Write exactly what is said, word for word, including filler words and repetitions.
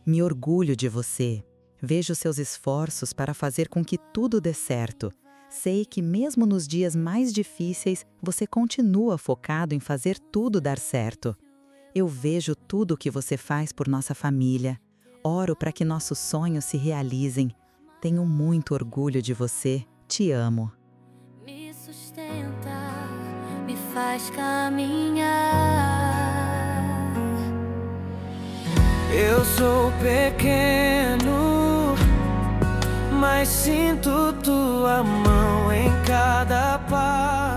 Me orgulho de você. Vejo seus esforços para fazer com que tudo dê certo. Sei que mesmo nos dias mais difíceis, você continua focado em fazer tudo dar certo. Eu vejo tudo o que você faz por nossa família. Oro para que nossos sonhos se realizem. Tenho muito orgulho de você. Te amo. Me sustenta, me faz caminhar. Eu sou pequeno, mas sinto tua mão em cada passo.